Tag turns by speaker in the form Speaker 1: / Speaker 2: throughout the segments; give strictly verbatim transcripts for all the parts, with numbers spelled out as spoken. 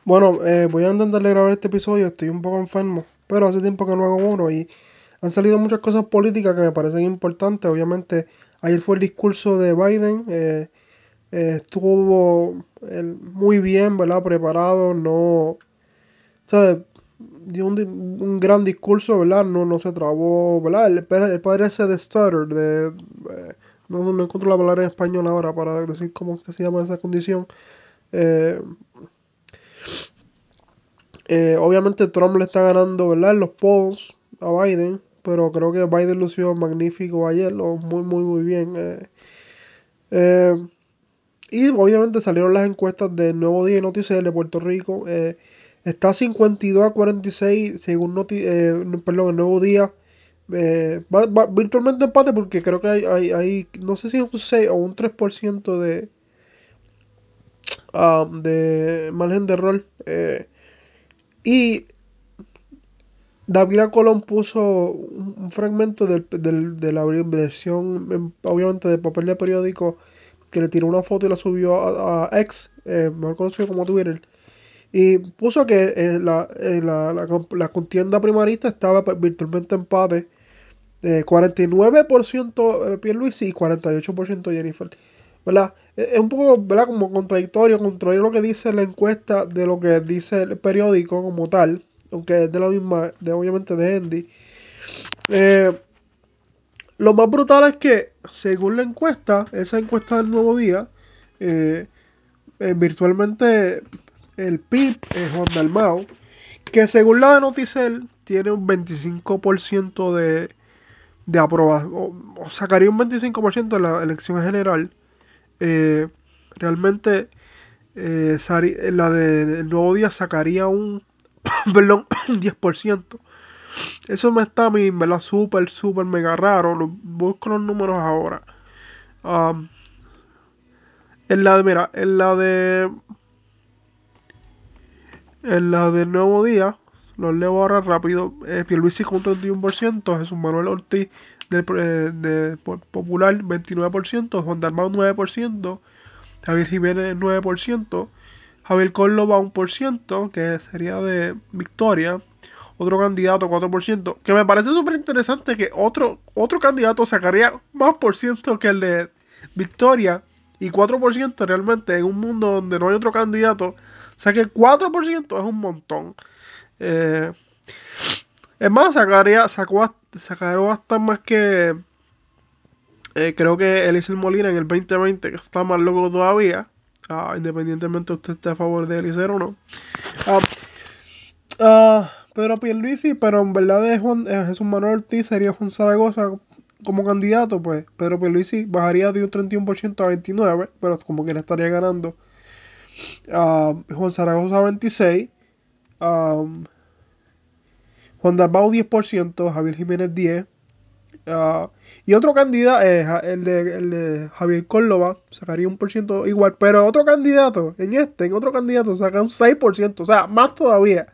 Speaker 1: Bueno, eh, voy a intentar de grabar este episodio, estoy un poco enfermo, pero hace tiempo que no hago uno y han salido muchas cosas políticas que me parecen importantes. Obviamente, ayer fue el discurso de Biden, eh, eh, estuvo él muy bien, ¿verdad? Preparado, no, o sea, dio un, di- un gran discurso, ¿verdad? No, no se trabó, ¿verdad? El, pa- el padre ese de stutter, de, eh, no, no encuentro la palabra en español ahora para decir cómo es que se llama esa condición. Eh, Eh, obviamente Trump le está ganando, ¿verdad? En los polls a Biden, pero creo que Biden lució magnífico ayer, lo, muy, muy, muy bien. eh. Eh, y obviamente salieron las encuestas de Nuevo Día y Noticiel de Puerto Rico. eh, está cincuenta y dos a cuarenta y seis según Noti eh, no, perdón, el Nuevo Día. Eh, va- va virtualmente empate porque creo que hay, hay, hay, no sé si es un seis o un tres por ciento de, ah, de margen de error. eh, y David Colón puso un, un fragmento del, del- de la versión, em, obviamente, de papel de periódico, que le tiró una foto y la subió a, a X, eh, mejor conocido como Twitter. Y puso que eh, la, eh, la, la comp- la contienda primarista estaba pues, virtualmente empate. Eh, cuarenta y nueve por ciento eh, Pierluisi y cuarenta y ocho por ciento Jennifer. ¿Verdad? Eh, Es un poco, ¿verdad? Como contradictorio, contrario lo que dice la encuesta de lo que dice el periódico como tal, aunque es de la misma, de obviamente de Andy. Eh, lo más brutal es que, según la encuesta, esa encuesta del Nuevo Día, eh, eh, virtualmente el P I B es Juan Dalmau, que según la de Noticel tiene un veinticinco por ciento de, de aprobación, o, o sacaría un veinticinco por ciento en la elección general. eh, Realmente eh, Sari- la del Nuevo Día sacaría un, perdón, un diez por ciento. Eso me está a mí, ¿verdad? Súper, súper mega raro. Lo- busco los números ahora. Um, en la de, mira, en la de, en la del Nuevo Día, los leo ahora rápido. Eh, Pierluisi con treinta y uno por ciento, Jesús Manuel Ortiz del, eh, de Popular veintinueve por ciento, Juan Dalmau nueve por ciento, Javier Jiménez nueve por ciento, Javier Córdoba uno por ciento, que sería de Victoria, otro candidato cuatro por ciento, que me parece súper interesante que otro, otro candidato sacaría más por ciento que el de Victoria, y cuatro por ciento realmente en un mundo donde no hay otro candidato, o sea que cuatro por ciento es un montón. Eh, es más, sacaría, sacó, hasta- sacaría hasta más que eh, creo que Eliezer Molina en el dos mil veinte, que está más loco todavía, ah, independientemente de usted esté a favor de Eliezer o no. Ah, ah, Pedro Pierluisi, pero en verdad es Juan, eh, Jesús Manuel Ortiz sería Juan Zaragoza como candidato, pues Pedro Pierluisi bajaría de un treinta y uno por ciento a veintinueve por ciento, pero como que le estaría ganando. Ah, Juan Zaragoza veintiséis por ciento, ah, Juan Dalmau diez por ciento, Javier Jiménez diez por ciento. Ah, y otro candidato, eh, ja- el, de, el de Javier Córdoba, sacaría un por ciento igual, pero otro candidato, en este, en otro candidato, saca un seis por ciento, o sea, más todavía.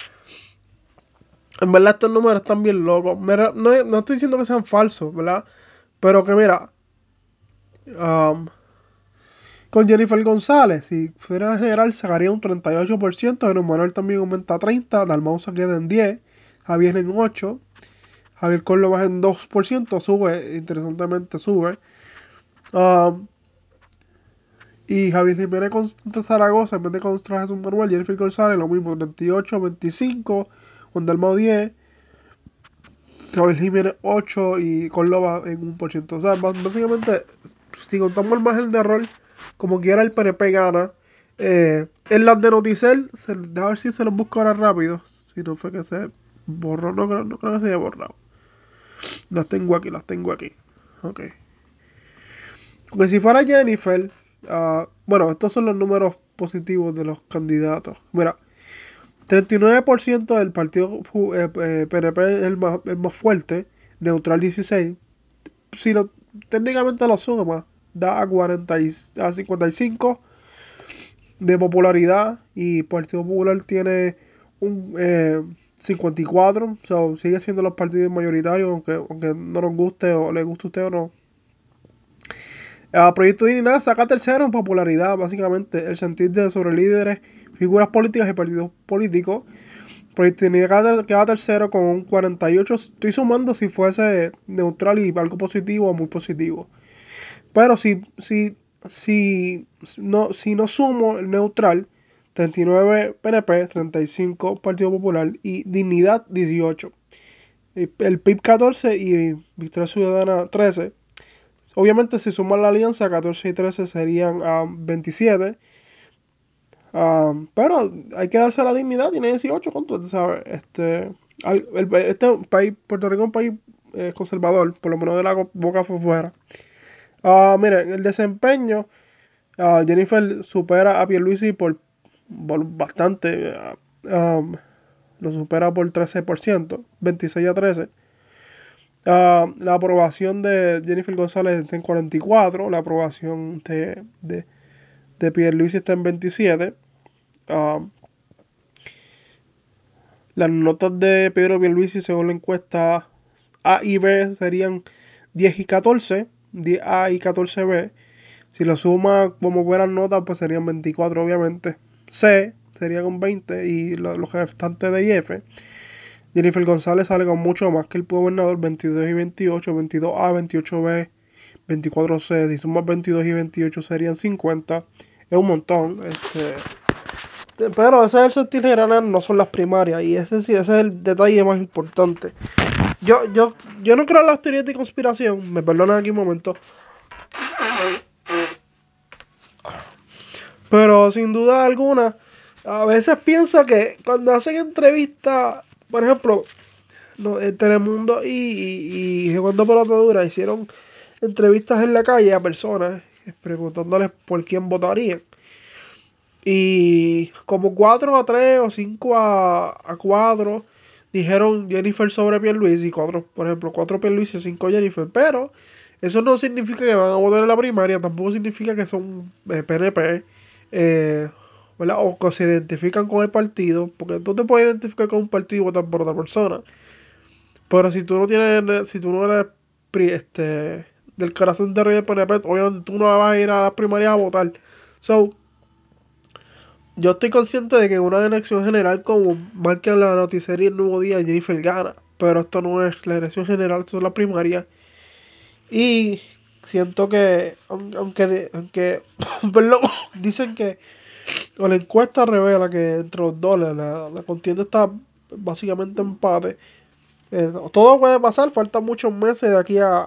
Speaker 1: En verdad estos números están bien locos. Mira, no, no estoy diciendo que sean falsos, ¿verdad? Pero que mira, um, con Jennifer González, si fuera general, sacaría un treinta y ocho por ciento, Pero Manuel también aumenta a treinta por ciento, Dalmau se queda en diez por ciento, Javier en ocho por ciento, Javier Córdoba en dos por ciento, sube, interesantemente sube. Um, y Javier Jiménez contra Zaragoza, en vez de contra Jesús Manuel, Jennifer González, lo mismo, treinta y ocho, veinticinco, Juan Dalmau diez, Javier Jiménez ocho y Córdoba en un por ciento. O sea, básicamente, si contamos el margen de error, como quiera el P N P gana. Eh, en las de Noticel, se, a ver si se los busco ahora rápido. Si no fue que se borró, no creo, no creo que se haya borrado. Las tengo aquí, las tengo aquí. Ok. Porque si fuera Jennifer, uh, bueno, estos son los números positivos de los candidatos. Mira, treinta y nueve por ciento del partido eh, eh, P N P es el más, el más fuerte, neutral dieciséis. Si lo, técnicamente lo suma, da a, cuarenta y, a cincuenta y cinco de popularidad y Partido Popular tiene un eh, cincuenta y cuatro. So, sigue siendo los partidos mayoritarios, aunque, aunque no nos guste o le guste a usted o no. El Proyecto Dignidad saca tercero en popularidad, básicamente. El sentir de sobre líderes, figuras políticas y partidos políticos. Proyecto Dignidad queda tercero con un cuarenta y ocho. Estoy sumando si fuese neutral y algo positivo o muy positivo. Pero si, si, si, no, si no sumo el neutral, treinta y nueve P N P, treinta y cinco Partido Popular y Dignidad dieciocho. El P I B catorce y Victoria Ciudadana trece. Obviamente si suman la alianza, catorce y trece serían um, veintisiete. Um, pero hay que darse la dignidad, tiene dieciocho contra, ¿sabes? Este, el, el, este país, Puerto Rico es un país eh, conservador, por lo menos de la boca afuera. Uh, miren, el desempeño, uh, Jennifer supera a Pierluisi por, por bastante. Uh, um, lo supera por trece por ciento, veintiséis a trece. Uh, la aprobación de Jennifer González está en cuarenta y cuatro. La aprobación de, de, de Pierluisi está en veintisiete. Uh, las notas de Pedro Pierluisi según la encuesta A y B serían diez y catorce. diez A y catorce B. Si lo suma como buenas notas, pues serían veinticuatro, obviamente. C sería con veinte y lo, los restantes de I F. Jennifer González sale con mucho más que el gobernador, veintidós y veintiocho, veintidós A, veintiocho B, veinticuatro C. Si sumas veintidós y veintiocho serían cincuenta. Es un montón. Este, pero ese es el sentir general, no son las primarias. Y ese sí, ese es el detalle más importante. Yo, yo, yo no creo en las teorías de conspiración. Me perdonan aquí un momento. Pero sin duda alguna, a veces pienso que cuando hacen entrevistas, por ejemplo, no, en Telemundo y, y, y Jugando Pelota Dura hicieron entrevistas en la calle a personas preguntándoles por quién votarían. Y como cuatro a tres o cinco a cuatro dijeron Jennifer sobre Pierluisi, y cuatro, por ejemplo, cuatro Pierluisi y cinco Jennifer. Pero eso no significa que van a votar en la primaria, tampoco significa que son eh, P N P, eh, ¿verdad? O que se identifican con el partido, porque tú te puedes identificar con un partido y votar por otra persona. Pero si tú no tienes, si tú no eres pri- este, del corazón de rey del P N P, obviamente tú no vas a ir a las primarias a votar. So, yo estoy consciente de que en una elección general, como marca la noticería el nuevo día, Jennifer gana. Pero esto no es la elección general, esto es la primaria. Y siento que, aunque, aunque perdón, dicen que, o la encuesta revela que entre los dos la, la contienda está básicamente empate. Eh, todo puede pasar, faltan muchos meses de aquí a,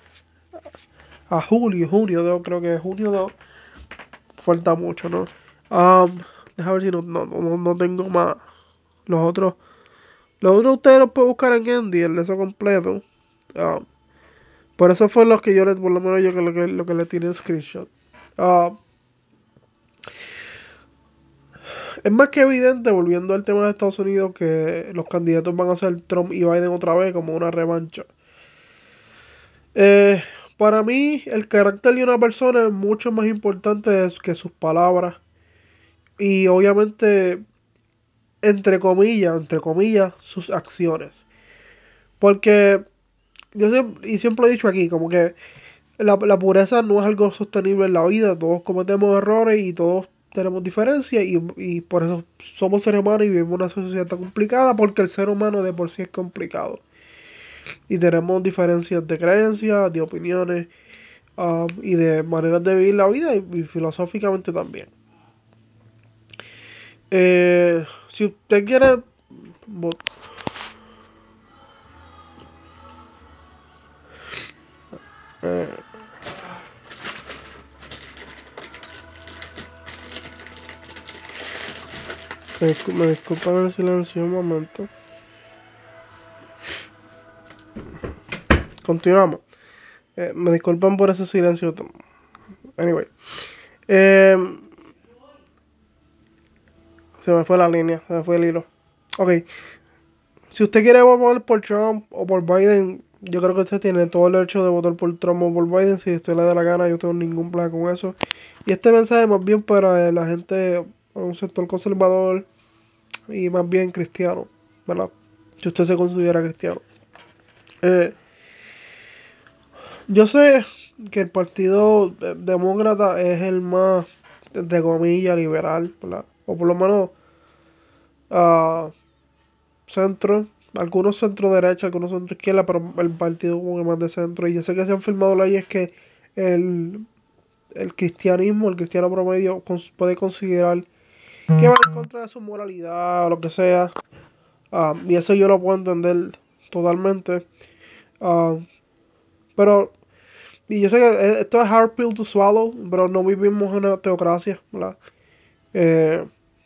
Speaker 1: a julio, junio, yo creo que junio dos, falta mucho, ¿no? Um, Deja ver si no, no, no, no tengo más. Los otros, los otros ustedes los pueden buscar en Andy, el eso completo. Um, por eso fue los que yo les, por lo menos yo que lo que, lo que le tiré en screenshot. Uh, es más que evidente, volviendo al tema de Estados Unidos, que los candidatos van a ser Trump y Biden otra vez como una revancha. Eh, para mí, el carácter de una persona es mucho más importante que sus palabras. Y obviamente, entre comillas, entre comillas, sus acciones. Porque yo siempre, y siempre he dicho aquí, como que la, la pureza no es algo sostenible en la vida. Todos cometemos errores y todos tenemos diferencias. Y, y por eso somos seres humanos y vivimos en una sociedad tan complicada. Porque el ser humano de por sí es complicado. Y tenemos diferencias de creencias, de opiniones. Um, y de maneras de vivir la vida y, y filosóficamente también. Eh, si usted quiere... Eh, me, discul me disculpan el silencio un momento. Continuamos. Eh, me disculpan por ese silencio. Anyway. Eh, Se me fue la línea, se me fue el hilo. Ok. Si usted quiere votar por Trump o por Biden, yo creo que usted tiene todo el derecho de votar por Trump o por Biden. Si usted le da la gana, yo no tengo ningún plan con eso. Y este mensaje más bien para la gente, un sector conservador y más bien cristiano, ¿verdad? Si usted se considera cristiano. Eh, yo sé, que el partido de- demócrata es el más, entre comillas, liberal, ¿verdad? O por lo menos ah, centro, algunos centro derecha, algunos centro izquierda, pero el partido como que más de centro. Y yo sé que se han firmado leyes que el, el cristianismo, el cristiano promedio, cons- puede considerar que va en contra de su moralidad o lo que sea. Ah, y eso yo lo puedo entender totalmente. Ah, pero, y yo sé que eh, esto es hard pill to swallow, pero no vivimos en una teocracia, ¿verdad? Eh,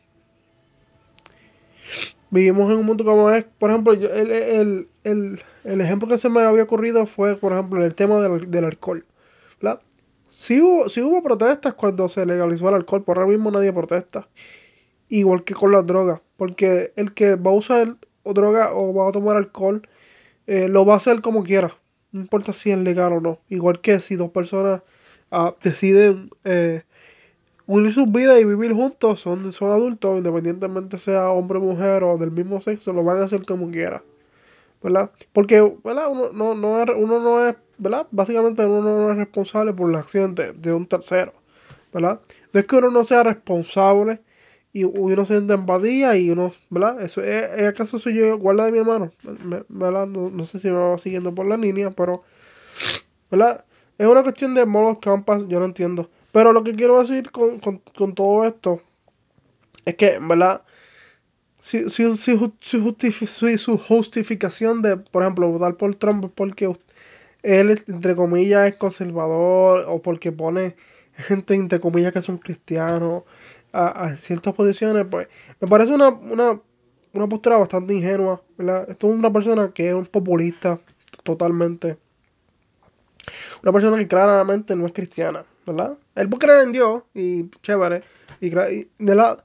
Speaker 1: Vivimos en un mundo como es, por ejemplo, yo- el, el, el, el ejemplo que se me había ocurrido fue, por ejemplo, el tema del, del alcohol, ¿verdad? Sí hubo, sí hubo protestas cuando se legalizó el alcohol, por ahora mismo nadie protesta. Igual que con las drogas, porque el que va a usar o droga o va a tomar alcohol, eh, lo va a hacer como quiera, no importa si es legal o no. Igual que si dos personas ah, deciden eh, unir sus vidas y vivir juntos, son, son adultos, independientemente sea hombre o mujer o del mismo sexo, lo van a hacer como quiera, ¿verdad? Porque, ¿verdad? Uno no, no es, uno no es, ¿verdad? Básicamente uno no es responsable por la acción de, de un tercero, ¿verdad? No es que uno no sea responsable y uno siente empatía y uno, ¿verdad? Eso es, ¿es ¿acaso soy yo guarda de mi hermano? Me- ¿Verdad? No, no sé si me va siguiendo por la línea, pero, ¿verdad? Es una cuestión de modos campas, yo no entiendo. Pero lo que quiero decir con, con, con todo esto es que, ¿verdad? Si, si, si, ju- si justifi- si su justificación de, por ejemplo, votar por Trump es porque él, entre comillas, es conservador o porque pone gente, entre comillas, que son cristianos a, a ciertas posiciones, pues me parece una, una, una postura bastante ingenua, ¿verdad? Esto es una persona que es un populista totalmente, una persona que claramente no es cristiana, ¿verdad? Él puede creer en Dios y chévere, y, cre- y de la,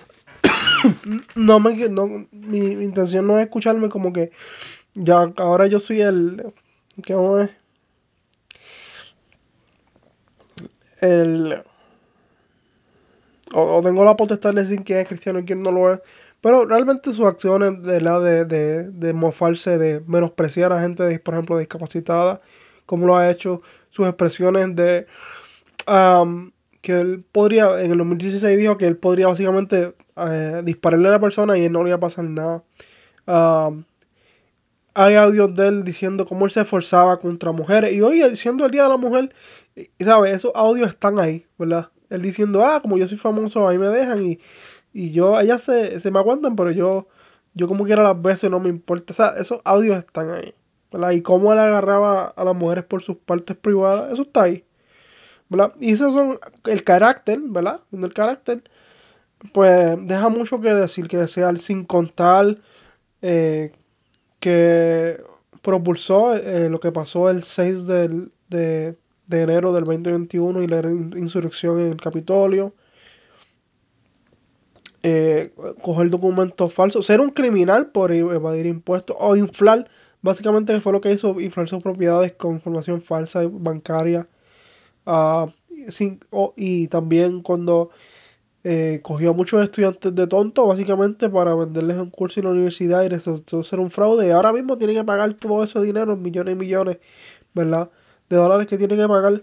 Speaker 1: no me, no, mi, mi intención no es escucharme como que ya ahora yo soy el, ¿qué vamos a ver? El o, o tengo la potestad de decir quién es cristiano y quién no lo es. Pero realmente sus acciones de la de, de, de mofarse, de menospreciar a gente, por ejemplo, discapacitada, como lo ha hecho, sus expresiones de um, que él podría, en el dos mil dieciséis dijo que él podría básicamente eh, dispararle a la persona y no le iba a pasar nada. Um, Hay audios de él diciendo cómo él se esforzaba contra mujeres. Y hoy, siendo el Día de la Mujer, ¿sabes? Esos audios están ahí, ¿verdad? Él diciendo, ah, como yo soy famoso, ahí me dejan y, y yo, ellas se, se me aguantan, pero yo, yo como quiera las beso y no me importa. O sea, esos audios están ahí, ¿verdad? Y cómo él agarraba a las mujeres por sus partes privadas, eso está ahí, ¿verdad? Y esos son el carácter, ¿verdad? El carácter, pues deja mucho que decir, que desear, sin contar eh, que propulsó eh, lo que pasó el seis del- de, de enero del dos mil veintiuno y la insurrección en el Capitolio. Eh, coger documentos falsos, ser un criminal por evadir impuestos o inflar, básicamente fue lo que hizo, inflar sus propiedades con información falsa y bancaria. ah, sin- o- y también cuando eh, cogió a muchos estudiantes de tonto, básicamente para venderles un curso en la universidad y resultó ser un fraude. Y ahora mismo tienen que pagar todo ese dinero, millones y millones, ¿verdad? De dólares que tienen que pagar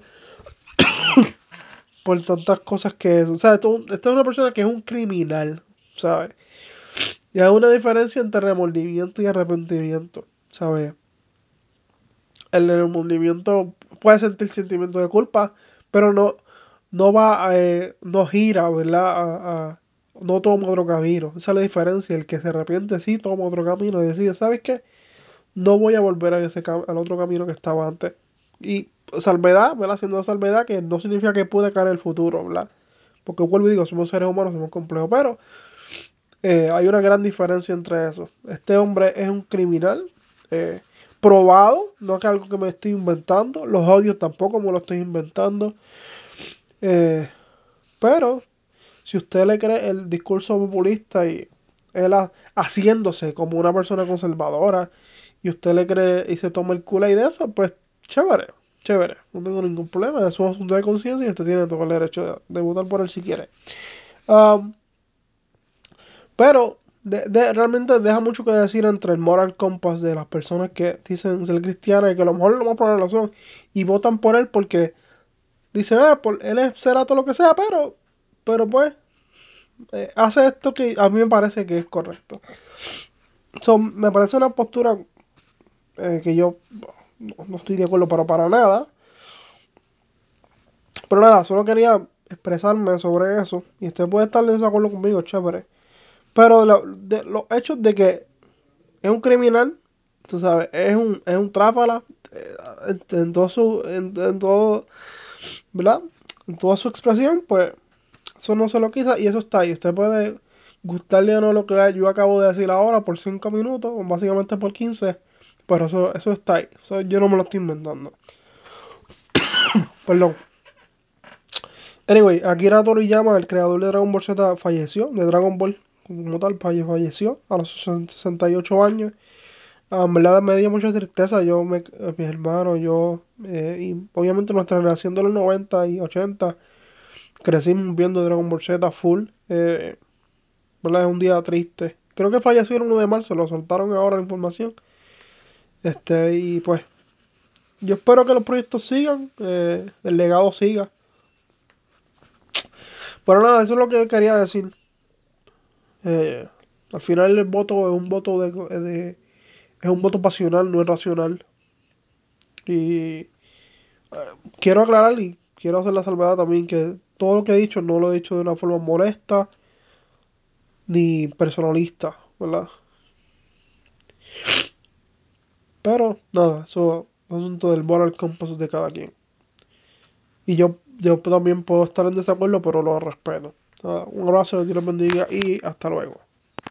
Speaker 1: por tantas cosas que... O sea, esto, esta es una persona que es un criminal, ¿sabes? Y hay una diferencia entre remordimiento y arrepentimiento, ¿sabes? El remordimiento puede sentir sentimiento de culpa, pero no, no va a, eh, no gira, ¿verdad? A, a- no toma otro camino. Esa es la diferencia. El que se arrepiente sí toma otro camino y decide, ¿sabes qué? No voy a volver a ese cam- al otro camino que estaba antes. Y salvedad, ¿verdad? Haciendo una salvedad que no significa que puede caer en el futuro, ¿verdad? Porque vuelvo y digo, somos seres humanos, somos complejos, pero eh, hay una gran diferencia entre eso. Este hombre es un criminal eh, probado, no es algo que me estoy inventando. Los odios tampoco me lo estoy inventando. Eh, pero si usted le cree el discurso populista y él ha- haciéndose como una persona conservadora y usted le cree y se toma el culo y de eso, pues chévere, chévere. No tengo ningún problema. Es un asunto de conciencia y usted tiene todo el derecho de, de votar por él si quiere. Um, pero de- de- realmente deja mucho que decir entre el moral compass de las personas que dicen ser cristianas y que a lo mejor lo más probable lo son y votan por él porque dicen, ah, por, él es, será todo lo que sea, pero, pero pues eh, hace esto que a mí me parece que es correcto. So, me parece una postura eh, que yo no, no estoy de acuerdo, pero para nada. Pero nada, solo quería expresarme sobre eso. Y usted puede estar en desacuerdo conmigo, chévere. Pero lo- de, los hechos de que es un criminal, tú sabes, es un, es un tráfala eh, en, en todo su, en, en todo, ¿verdad? En toda su expresión, pues eso no se lo quita y eso está ahí. Usted puede gustarle o no lo que yo acabo de decir ahora por cinco minutos, o básicamente por quince, pero eso, eso está ahí. Eso yo no me lo estoy inventando. Perdón. Anyway, Akira Toriyama, el creador de Dragon Ball Z, falleció, de Dragon Ball como tal, falle- falleció a los sesenta y ocho años. Ah, en verdad me dio mucha tristeza, yo, me, eh, mis hermanos, yo, eh, y obviamente nuestra generación de los noventa y ochenta, crecimos viendo Dragon Ball Z full, eh, ¿verdad? Es un día triste. Creo que falleció el uno de marzo, lo soltaron ahora la información. Este, y pues, yo espero que los proyectos sigan, eh, el legado siga. Pero nada, eso es lo que quería decir. Eh, Al final el voto es un voto de, de- es un voto pasional, no es racional. Y quiero aclarar y quiero hacer la salvedad también que todo lo que he dicho no lo he dicho de una forma molesta ni personalista, ¿verdad? Pero nada, eso es asunto del moral compass de cada quien. Y yo, yo también puedo estar en desacuerdo, pero lo respeto. Nada, un abrazo, Dios los bendiga y hasta luego.